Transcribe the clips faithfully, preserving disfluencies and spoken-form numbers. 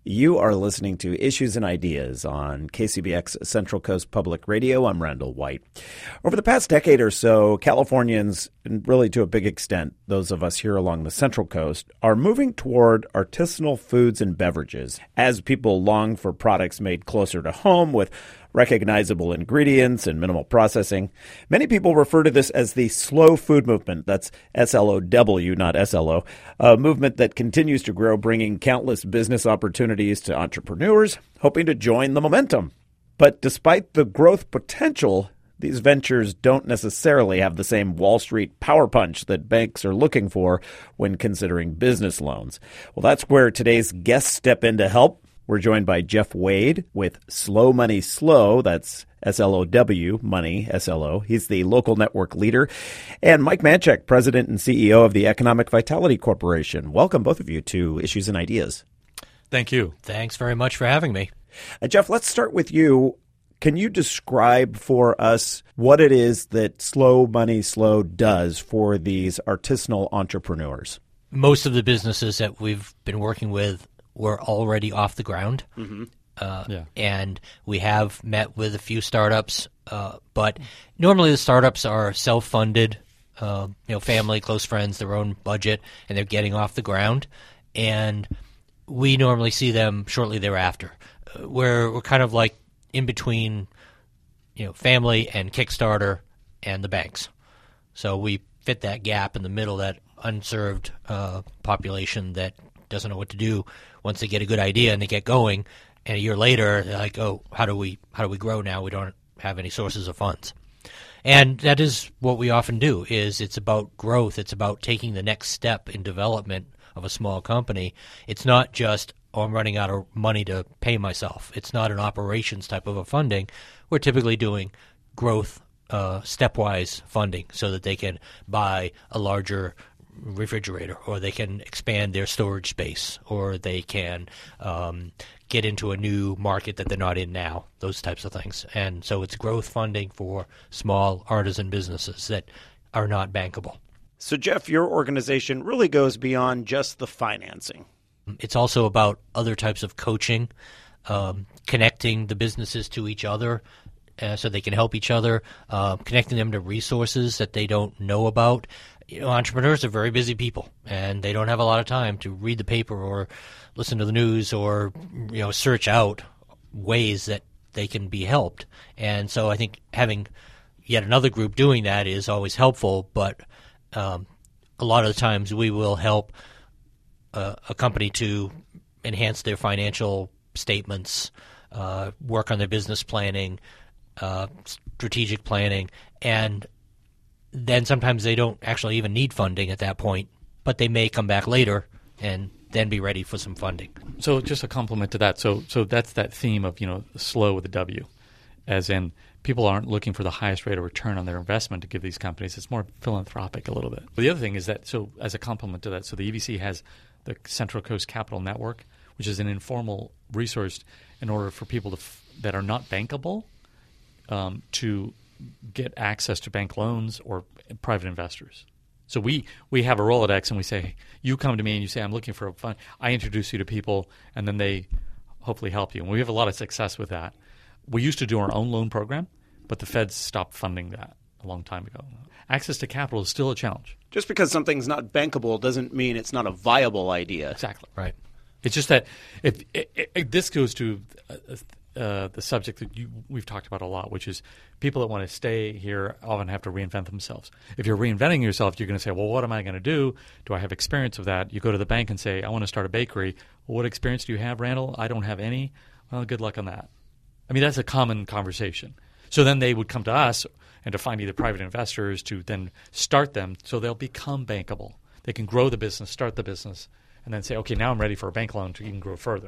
You are listening to Issues and Ideas on K C B X Central Coast Public Radio. I'm Randall White. Over the past decade or so, Californians, and really to a big extent, those of us here along the Central Coast, are moving toward artisanal foods and beverages as people long for products made closer to home with recognizable ingredients and minimal processing. Many people refer to this as the slow food movement. That's S L O W, not S L O, a movement that continues to grow, bringing countless business opportunities to entrepreneurs hoping to join the momentum. But despite the growth potential, these ventures don't necessarily have the same Wall Street power punch that banks are looking for when considering business loans. Well, that's where today's guests step in to help. We're joined by Jeff Wade with Slow Money Slow. That's S L O W, Money, S L O. He's the local network leader. And Mike Manchek, President and C E O of the Economic Vitality Corporation. Welcome, both of you, to Issues and Ideas. Thank you. Thanks very much for having me. Uh, Jeff, let's start with you. Can you describe for us what it is that Slow Money Slow does for these artisanal entrepreneurs? Most of the businesses that we've been working with were already off the ground. Mm-hmm. Uh, yeah. And we have met with a few startups, uh, but normally the startups are self-funded, uh, you know, family, close friends, their own budget, and they're getting off the ground. And we normally see them shortly thereafter. Uh, we're, we're kind of like in between, you know, family and Kickstarter and the banks. So we fit that gap in the middle, that unserved uh, population that doesn't know what to do once they get a good idea and they get going, and a year later they're like, oh, how do we how do we grow now? We don't have any sources of funds. And that is what we often do, is it's about growth. It's about taking the next step in development of a small company. It's not just, oh, I'm running out of money to pay myself. It's not an operations type of a funding. We're typically doing growth uh, stepwise funding so that they can buy a larger refrigerator, or they can expand their storage space, or they can um, get into a new market that they're not in now, those types of things. And so it's growth funding for small artisan businesses that are not bankable. So, Jeff, your organization really goes beyond just the financing. It's also about other types of coaching, um, connecting the businesses to each other uh, so they can help each other, uh, connecting them to resources that they don't know about. You know, entrepreneurs are very busy people, and they don't have a lot of time to read the paper or listen to the news or, you know, search out ways that they can be helped. And so I think having yet another group doing that is always helpful, but um, a lot of the times we will help uh, a company to enhance their financial statements, uh, work on their business planning, uh, strategic planning, and then sometimes they don't actually even need funding at that point, but they may come back later and then be ready for some funding. So just a compliment to that. So so that's that theme of, you know, slow with a W, as in people aren't looking for the highest rate of return on their investment to give these companies. It's more philanthropic a little bit. But the other thing is that, so as a complement to that, so the E V C has the Central Coast Capital Network, which is an informal resource in order for people to f- that are not bankable um, to get access to bank loans or private investors. So we, we have a Rolodex, and we say, you come to me and you say, I'm looking for a fund. I introduce you to people, and then they hopefully help you. And we have a lot of success with that. We used to do our own loan program, but the feds stopped funding that a long time ago. Access to capital is still a challenge. Just because something's not bankable doesn't mean it's not a viable idea. Exactly. Right. It's just that if it, it, it, this goes to uh, uh, the subject that you, we've talked about a lot, which is people that want to stay here often have to reinvent themselves. If you're reinventing yourself, you're going to say, well, what am I going to do? Do I have experience of that? You go to the bank and say, I want to start a bakery. Well, what experience do you have, Randall? I don't have any. Well, good luck on that. I mean, that's a common conversation. So then they would come to us and to find either private investors to then start them so they'll become bankable. They can grow the business, start the business, and then say, okay, now I'm ready for a bank loan to even grow further.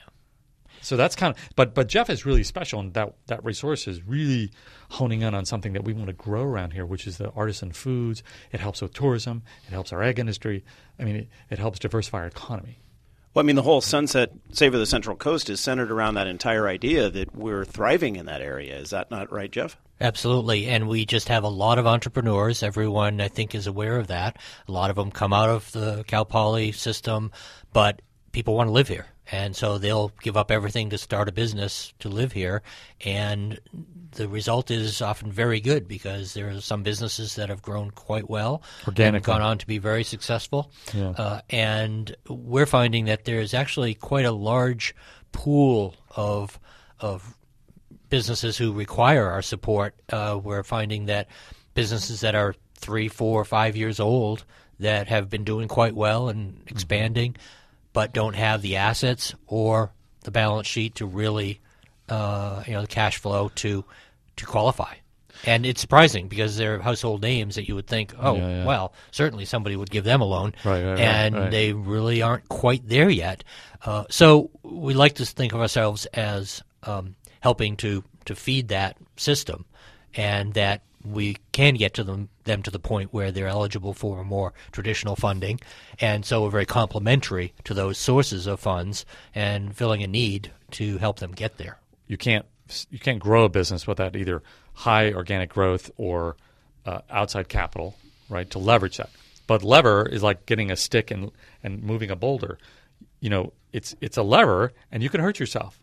So that's kind of, but but Jeff is really special, and that that resource is really honing in on something that we want to grow around here, which is the artisan foods. It helps with tourism. It helps our egg industry. I mean, it, it helps diversify our economy. Well, I mean, the whole Sunset Savor the Central Coast is centered around that entire idea that we're thriving in that area. Is that not right, Jeff? Absolutely, and we just have a lot of entrepreneurs. Everyone, I think, is aware of that. A lot of them come out of the Cal Poly system, but people want to live here, And so they'll give up everything to start a business to live here, and the result is often very good because there are some businesses that have grown quite well Organically. and gone on to be very successful. Yeah. Uh, and we're finding that there's actually quite a large pool of of businesses who require our support. Uh, we're finding that businesses that are three, four, five years old that have been doing quite well and expanding, mm-hmm. but don't have the assets or the balance sheet to really, uh, you know, the cash flow to to qualify. And it's surprising because they're household names that you would think, oh, yeah, yeah. well, certainly somebody would give them a loan. Right, right, right, and right. they really aren't quite there yet. Uh, so we like to think of ourselves as um, helping to, to feed that system, and that we can get to them, them to the point where they're eligible for more traditional funding. And so we're very complementary to those sources of funds and filling a need to help them get there. You can't you can't grow a business without either high organic growth or uh, outside capital, right, to leverage that. But lever is like getting a stick and and moving a boulder. You know, it's it's a lever, and you can hurt yourself.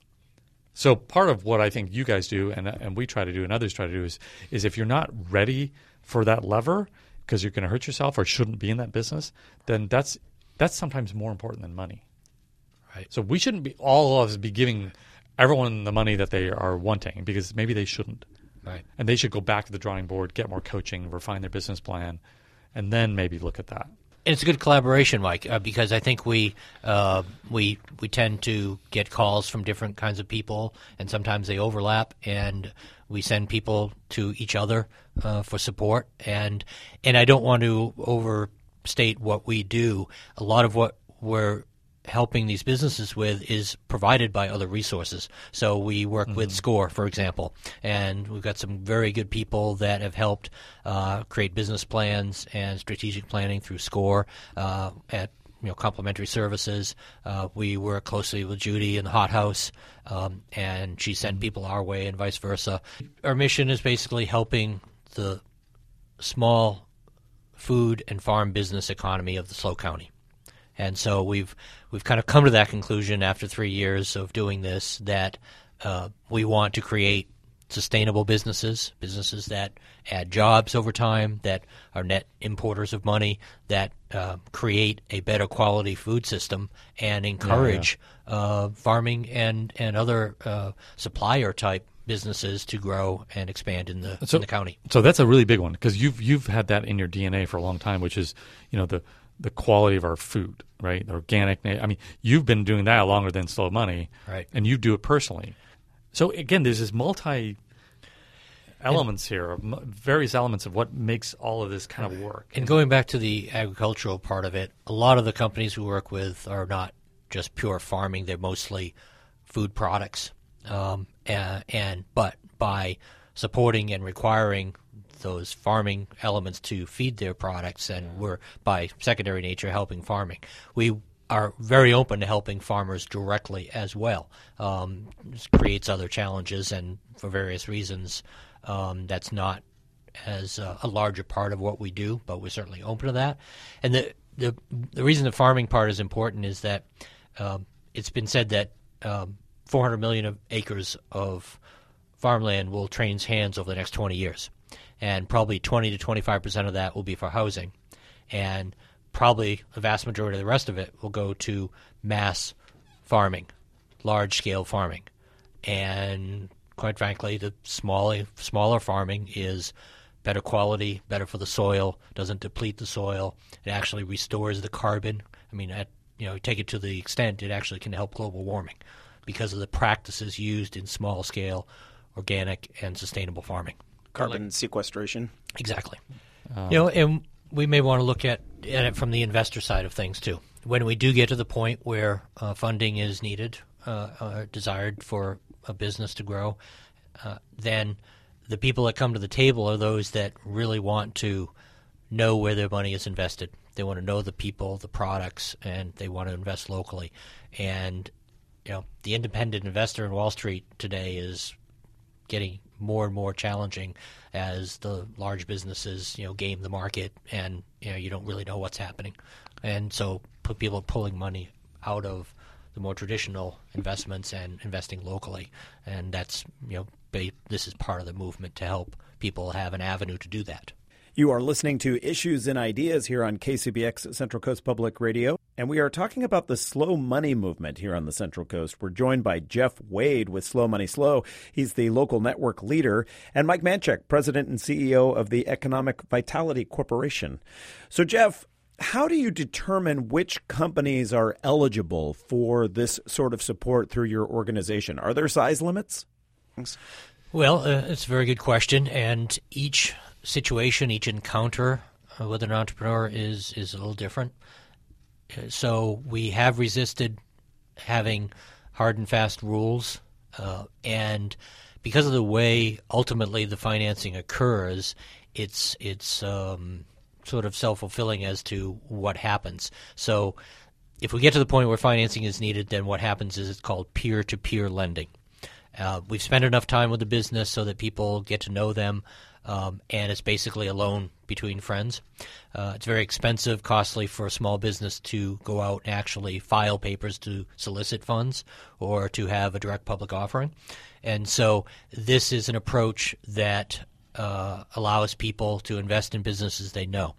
So part of what I think you guys do, and and we try to do, and others try to do, is is if you're not ready for that lever because you're going to hurt yourself or shouldn't be in that business, then that's that's sometimes more important than money. Right. So we shouldn't be all of us be giving everyone the money that they are wanting, because maybe they shouldn't. Right. And they should go back to the drawing board, get more coaching, refine their business plan, and then maybe look at that. And it's a good collaboration, Mike, uh, because I think we uh, we we tend to get calls from different kinds of people, and sometimes they overlap, and we send people to each other uh, for support. And and I don't want to overstate what we do. A lot of what we're helping these businesses with is provided by other resources. So we work mm-hmm. with SCORE, for example, and we've got some very good people that have helped uh, create business plans and strategic planning through SCORE uh, at you know complementary services. Uh, we work closely with Judy in the Hot House, um, and she sent people our way and vice versa. Our mission is basically helping the small food and farm business economy of the SLO County. And so we've we've kind of come to that conclusion after three years of doing this, that uh, we want to create sustainable businesses, businesses that add jobs over time, that are net importers of money, that uh, create a better quality food system, and encourage yeah, yeah. Uh, farming and and other uh, supplier type businesses to grow and expand in the so, in the county. So that's a really big one, because you've you've had that in your D N A for a long time, which is you know the the quality of our food, right? The organic. I mean, you've been doing that longer than SLO Money, right? And you do it personally. So again, there's this multi elements and, here, various elements of what makes all of this kind of work. And going back to the agricultural part of it, a lot of the companies we work with are not just pure farming; they're mostly food products. Um, and, and but by supporting and requiring those farming elements to feed their products, and we're by secondary nature helping farming. We are very open to helping farmers directly as well. Um, this creates other challenges, and for various reasons, um, that's not as uh, a larger part of what we do, but we're certainly open to that. And the the, the reason the farming part is important is that um, it's been said that um, four hundred million acres of farmland will change hands over the next twenty years. And probably twenty to twenty-five percent of that will be for housing. And probably the vast majority of the rest of it will go to mass farming, large-scale farming. And quite frankly, the smaller, smaller farming is better quality, better for the soil, doesn't deplete the soil. It actually restores the carbon. I mean, at, you know, take it to the extent it actually can help global warming because of the practices used in small-scale, organic, and sustainable farming. Carbon like, sequestration. Exactly. Um, you know, and we may want to look at, at it from the investor side of things too. When we do get to the point where uh, funding is needed, uh, uh, desired for a business to grow, uh, then the people that come to the table are those that really want to know where their money is invested. They want to know the people, the products, and they want to invest locally. And you know, the independent investor in Wall Street today is getting more and more challenging as the large businesses, you know, game the market, and you know you don't really know what's happening, and so people are pulling money out of the more traditional investments and investing locally. And that's, you know, ba- this is part of the movement to help people have an avenue to do that. You are listening to Issues and Ideas here on K C B X Central Coast Public Radio, and we are talking about the slow money movement here on the Central Coast. We're joined by Jeff Wade with Slow Money Slow. He's the local network leader, and Mike Manchek, president and C E O of the Economic Vitality Corporation. So, Jeff, how do you determine which companies are eligible for this sort of support through your organization? Are there size limits? Thanks. Well, uh, it's a very good question, and each situation, each encounter uh, with an entrepreneur is is a little different. Uh, so we have resisted having hard and fast rules, uh, and because of the way ultimately the financing occurs, it's it's um, sort of self-fulfilling as to what happens. So if we get to the point where financing is needed, then what happens is it's called peer-to-peer lending. Uh, we've spent enough time with the business so that people get to know them. Um, and it's basically a loan between friends. Uh, it's very expensive, costly for a small business to go out and actually file papers to solicit funds or to have a direct public offering. And so this is an approach that uh, allows people to invest in businesses they know.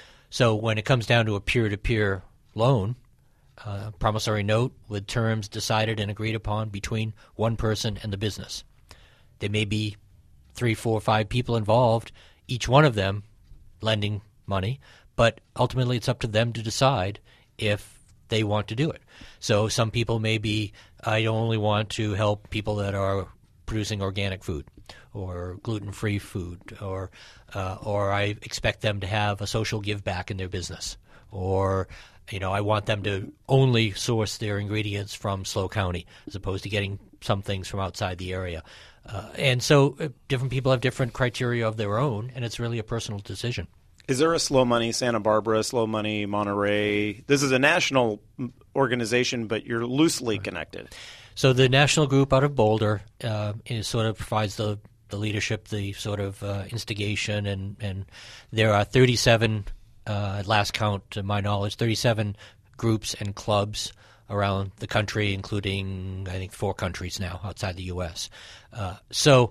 So when it comes down to a peer-to-peer loan, uh, promissory note with terms decided and agreed upon between one person and the business. There may be three, four, five people involved, each one of them lending money, but ultimately it's up to them to decide if they want to do it. So some people may be, I only want to help people that are producing organic food or gluten-free food, or uh, or I expect them to have a social give back in their business, or you know, I want them to only source their ingredients from SLO County as opposed to getting some things from outside the area. Uh, and so uh, different people have different criteria of their own, and it's really a personal decision. Is there a Slow Money Santa Barbara, Slow Money Monterey? This is a national organization, but you're loosely connected. So the national group out of Boulder uh, is sort of provides the, the leadership, the sort of uh, instigation, and, and there are thirty-seven, uh, at last count to my knowledge, thirty-seven groups and clubs around the country, including, I think, four countries now outside the U S Uh, so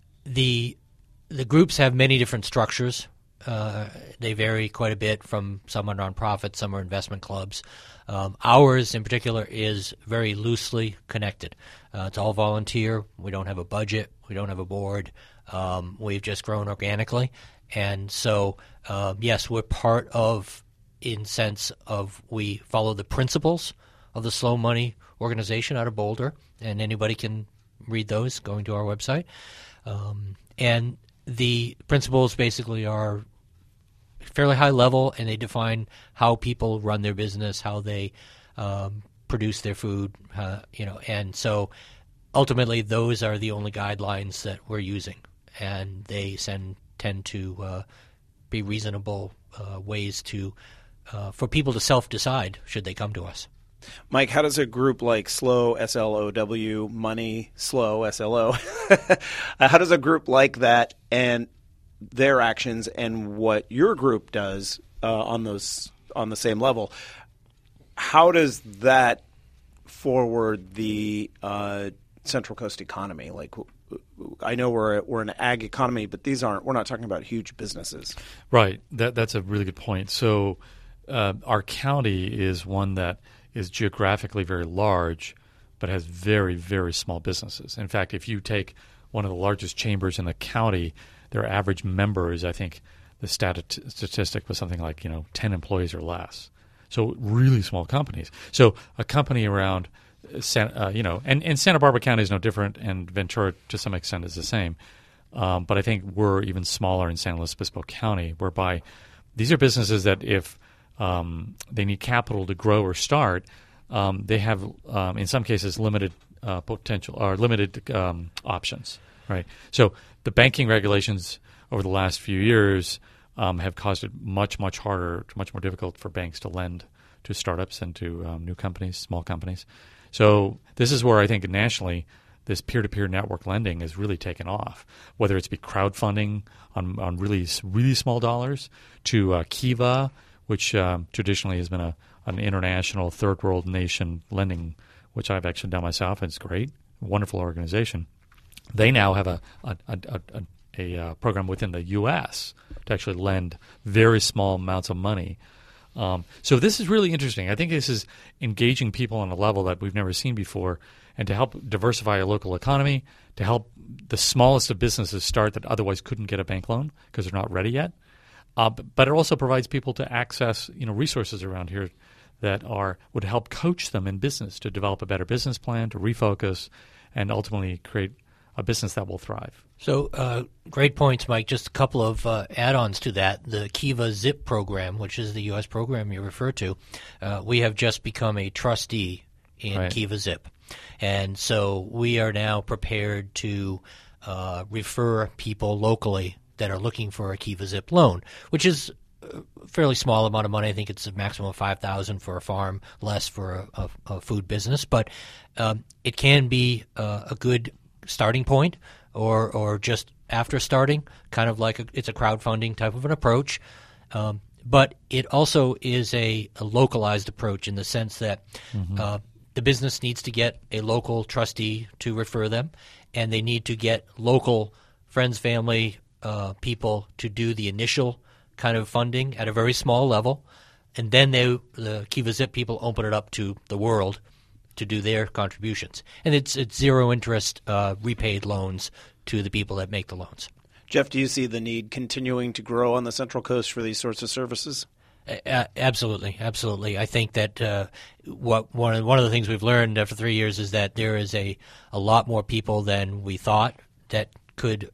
the the groups have many different structures. Uh, they vary quite a bit from some are nonprofit, some are investment clubs. Um, ours, in particular, is very loosely connected. Uh, it's all volunteer. We don't have a budget. We don't have a board. Um, we've just grown organically. And so, uh, yes, we're part of, in sense of we follow the principles of the Slow Money organization out of Boulder, and anybody can read those going to our website. Um, and the principles basically are fairly high level, and they define how people run their business, how they um, produce their food, uh, you know. And so ultimately those are the only guidelines that we're using, and they send, tend to uh, be reasonable uh, ways to uh, for people to self-decide should they come to us. Mike, how does a group like SLOW, S L O W, Money, SLOW, S L O, how does a group like that and their actions and what your group does uh, on those on the same level, how does that forward the uh, Central Coast economy? Like, I know we're we're an ag economy, but these aren't. We're not talking about huge businesses, right? That that's a really good point. So uh, our county is one that is geographically very large, but has very, very small businesses. In fact, if you take one of the largest chambers in the county, their average member is, I think, the stat- statistic was something like, you know, ten employees or less. So really small companies. So a company around, San, uh, you know, and, and Santa Barbara County is no different, and Ventura to some extent is the same. Um, but I think we're even smaller in San Luis Obispo County, whereby these are businesses that if Um, they need capital to grow or start, um, they have, um, in some cases, limited uh, potential or limited um, options, right? So the banking regulations over the last few years um, have caused it much, much harder, much more difficult for banks to lend to startups and to um, new companies, small companies. So this is where I think nationally this peer-to-peer network lending has really taken off, whether it's be crowdfunding on, on really, really small dollars to uh, Kiva, which um, traditionally has been a, an international third world nation lending which I've actually done myself, and it's great, wonderful organization. They now have a a, a, a, a, a program within the U S to actually lend very small amounts of money. Um, so this is really interesting. I think this is engaging people on a level that we've never seen before, and to help diversify a local economy, to help the smallest of businesses start that otherwise couldn't get a bank loan because they're not ready yet. Uh, but it also provides people to access, you know, resources around here that are would help coach them in business to develop a better business plan, to refocus, and ultimately create a business that will thrive. So uh, great points, Mike. Just a couple of uh, add-ons to that. The Kiva Zip program, which is the U S program you refer to, uh, we have just become a trustee in Right. Kiva Zip. And so we are now prepared to uh, refer people locally that are looking for a Kiva Zip loan, which is a fairly small amount of money. I think it's a maximum of five thousand dollars for a farm, less for a, a, a food business. But um, it can be uh, a good starting point, or or just after starting, kind of like a, it's a crowdfunding type of an approach. Um, but it also is a, a localized approach in the sense that mm-hmm. uh, the business needs to get a local trustee to refer them, and they need to get local friends, family, uh, people to do the initial kind of funding at a very small level, and then they, the Kiva Zip people open it up to the world to do their contributions. And it's it's zero interest uh, repaid loans to the people that make the loans. Jeff, do you see the need continuing to grow on the Central Coast for these sorts of services? Uh, absolutely, absolutely. I think that uh, what one of, one of the things we've learned after three years is that there is a, a lot more people than we thought that could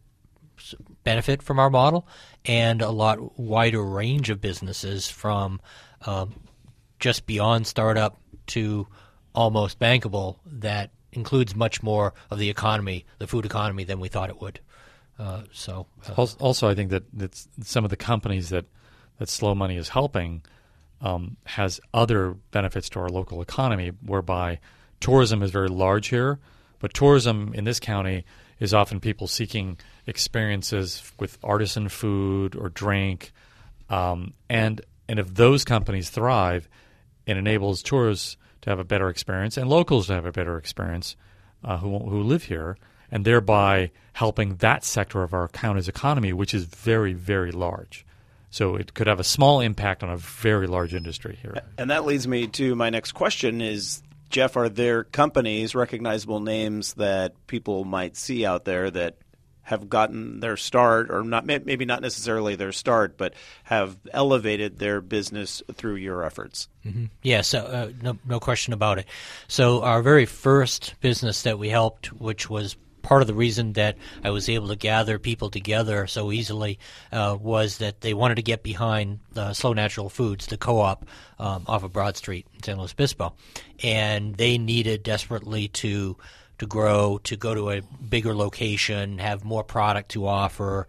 benefit from our model, and a lot wider range of businesses from um, just beyond startup to almost bankable that includes much more of the economy, the food economy, than we thought it would. Uh, so, uh, also, I think that it's some of the companies that, that Slow Money is helping um, has other benefits to our local economy, whereby tourism is very large here, but tourism in this county is often people seeking experiences with artisan food or drink, um, and and if those companies thrive, it enables tourists to have a better experience and locals to have a better experience uh, who who live here, and thereby helping that sector of our county's economy, which is very, very large. So it could have a small impact on a very large industry here. And that leads me to my next question is, Jeff, are there companies, recognizable names that people might see out there that have gotten their start, or not maybe not necessarily their start, but have elevated their business through your efforts? Mm-hmm. Yes, uh, no, no question about it. So our very first business that we helped, which was part of the reason that I was able to gather people together so easily, uh, was that they wanted to get behind uh, Slow Natural Foods, the co-op um, off of Broad Street in San Luis Obispo, and they needed desperately to to grow, to go to a bigger location, have more product to offer,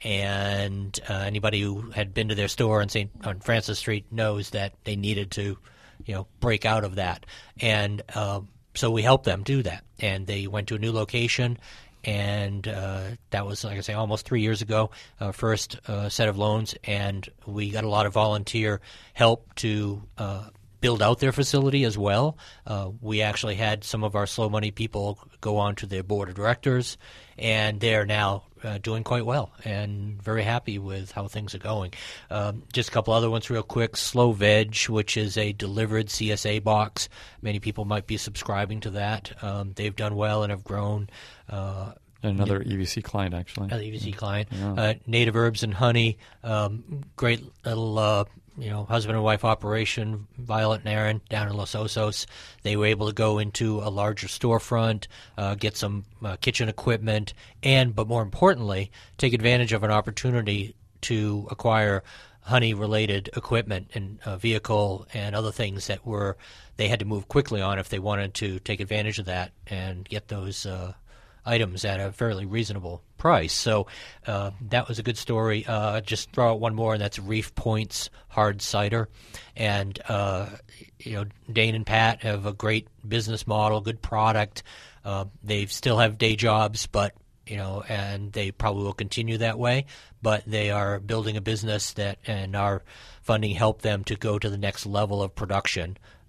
and uh, anybody who had been to their store on Saint on Francis Street knows that they needed to, you know, break out of that, and uh, so we helped them do that, and they went to a new location, and uh, that was, like I say, almost three years ago, uh, first uh, set of loans, and we got a lot of volunteer help to uh, build out their facility as well. Uh, we actually had some of our Slow Money people go on to their board of directors, and they're now uh, doing quite well and very happy with how things are going. Um, just a couple other ones real quick. Slow Veg, which is a delivered C S A box. Many people might be subscribing to that. Um, they've done well and have grown. Uh, Another E V C client, actually. Another E V C client. Yeah. Uh, Native Herbs and Honey, um, great little uh, you know, husband and wife operation, Violet and Aaron down in Los Osos. They were able to go into a larger storefront, uh, get some uh, kitchen equipment, and, but more importantly, take advantage of an opportunity to acquire honey-related equipment and uh, vehicle and other things that were they had to move quickly on if they wanted to take advantage of that and get those uh, items at a fairly reasonable price. So uh, that was a good story. Uh, just throw out one more, and that's Reef Points Hard Cider. And, uh, you know, Dane and Pat have a great business model, good product. Uh, they still have day jobs, but, you know, and they probably will continue that way. But they are building a business that, and our funding helped them to go to the next level of production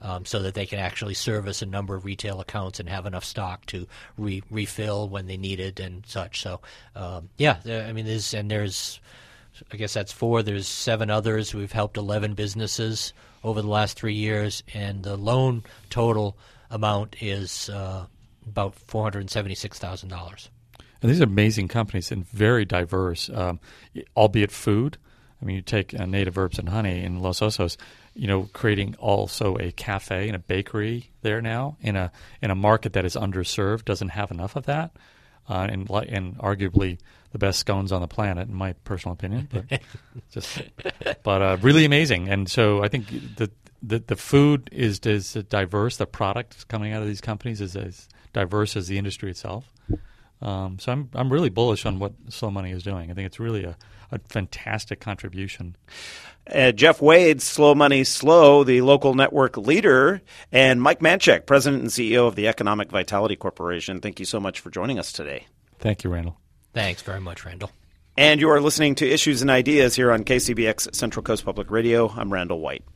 um, so that they can actually service a number of retail accounts and have enough stock to re- refill when they need it and such. So, um, yeah, there, I mean, there's and there's, I guess that's four. There's seven others. We've helped eleven businesses over the last three years, and the loan total amount is uh, about four hundred seventy-six thousand dollars. And these are amazing companies and very diverse, um, albeit food. I mean, you take uh, Native Herbs and Honey in Los Osos, you know, creating also a cafe and a bakery there now in a in a market that is underserved, doesn't have enough of that, uh, and and arguably the best scones on the planet, in my personal opinion. But just, but uh, really amazing. And so I think the the, the food is is diverse. The product coming out of these companies is as diverse as the industry itself. Um, so I'm I'm really bullish on what Slow Money is doing. I think it's really a, a fantastic contribution. Uh, Jeff Wade, Slow Money Slow, the local network leader, and Mike Manchek, President and C E O of the Economic Vitality Corporation. Thank you so much for joining us today. Thank you, Randall. Thanks very much, Randall. And you are listening to Issues and Ideas here on K C B X Central Coast Public Radio. I'm Randall White.